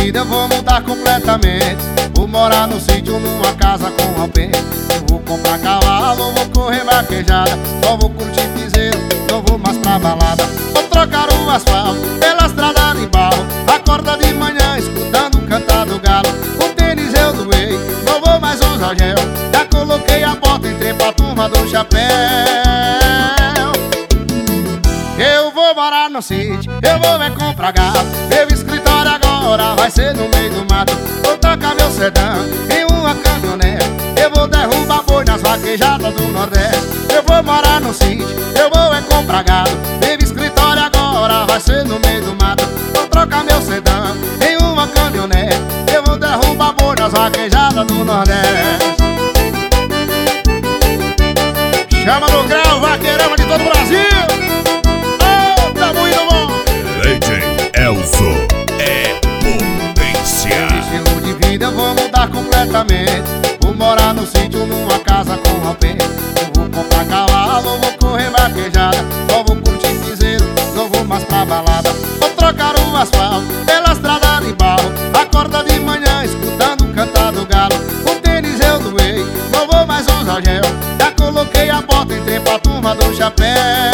vida eu vou mudar completamente. Vou morar no sítio, numa casa com alpendre. Eu vou comprar cavalo, vou correr vaquejada. Só vou curtir piseiro, não vou mais pra balada. Vou trocar o asfalto pela estrada de barro. Acorda de manhã escutando cantar do galo. O tênis eu doei, não vou mais usar gel. Já coloquei a bota, entrei pra turma do chapéu. Eu vou morar no sítio, eu vou comprar gado. Meu escritório agora vai ser no meio do mato. Vou tacar meu sedã em uma caminhonete. Eu vou derrubar boi nas vaquejadas do Nordeste. Eu vou morar no sítio, eu vou comprar gado. Meu escritório agora vai ser no meio do mato. Vou trocar meu sedã em uma caminhonete. Eu vou derrubar boi nas vaquejadas do Nordeste. Chama no grau, vaqueirama de todo o Brasil. Elzo é potência. Meu estilo de vida eu vou mudar completamente. Vou morar no sítio, numa casa com alpendre. Eu vou comprar cavalo, vou correr vaquejada. Só vou curtir piseiro, não vou mais pra balada. Vou trocar o asfalto pela estrada de barro. Acorda de manhã escutando cantar do galo. O tênis eu doei, não vou mais usar gel. Já coloquei a bota, entrei pra turma do chapéu.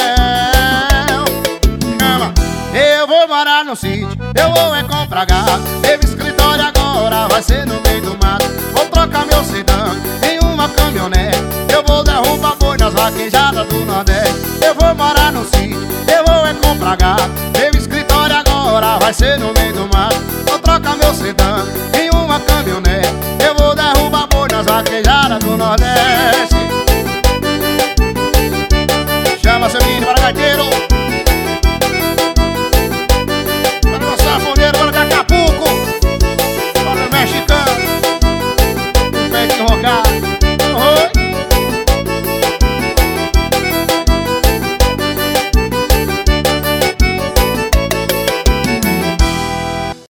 Eu vou morar no sítio, eu vou comprar gado. Meu escritório agora vai ser no meio do mato. Vou trocar meu sedã em uma caminhonete. Eu vou derrubar boi nas vaquejadas do Nordeste. Eu vou morar no sítio, eu vou comprar gado. Meu escritório agora vai ser no meio do mato. Vou trocar meu sedã em uma caminhonete. Eu vou derrubar boi nas vaquejadas do Nordeste. Chama seu menino para gaiteiro.